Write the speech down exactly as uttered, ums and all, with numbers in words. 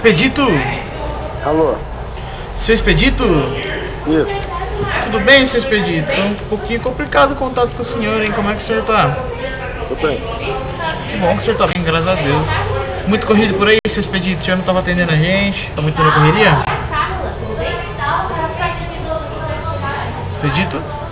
Expedito? Alô? Seu Expedito? Isso. Tudo bem, seu Expedito? É um pouquinho complicado o contato com o senhor, hein? Como é que o senhor tá? Tudo bem. Que bom que o senhor tá bem, graças a Deus. Muito corrido por aí, seu Expedito? O senhor não tava atendendo a gente? Tá muito na correria? Expedito?